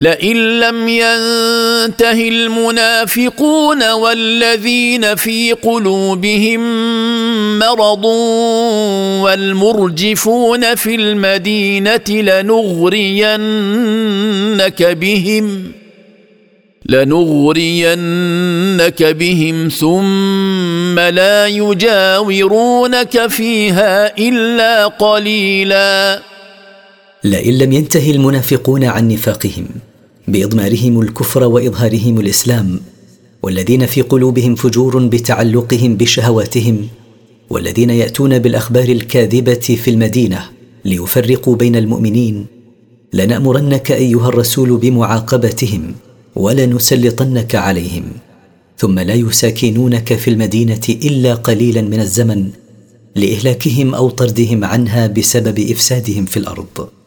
لئن لم ينته المنافقون والذين في قلوبهم مرض والمرجفون في المدينة لنغرينك بهم ثم لا يجاورونك فيها إلا قليلا. لئن لم ينته المنافقون عن نفاقهم بإضمارهم الكفر وإظهارهم الإسلام، والذين في قلوبهم فجور بتعلقهم بشهواتهم، والذين يأتون بالأخبار الكاذبة في المدينة ليفرقوا بين المؤمنين، لنأمرنك أيها الرسول بمعاقبتهم ولنسلطنك عليهم، ثم لا يساكنونك في المدينة إلا قليلا من الزمن لإهلاكهم أو طردهم عنها بسبب إفسادهم في الأرض.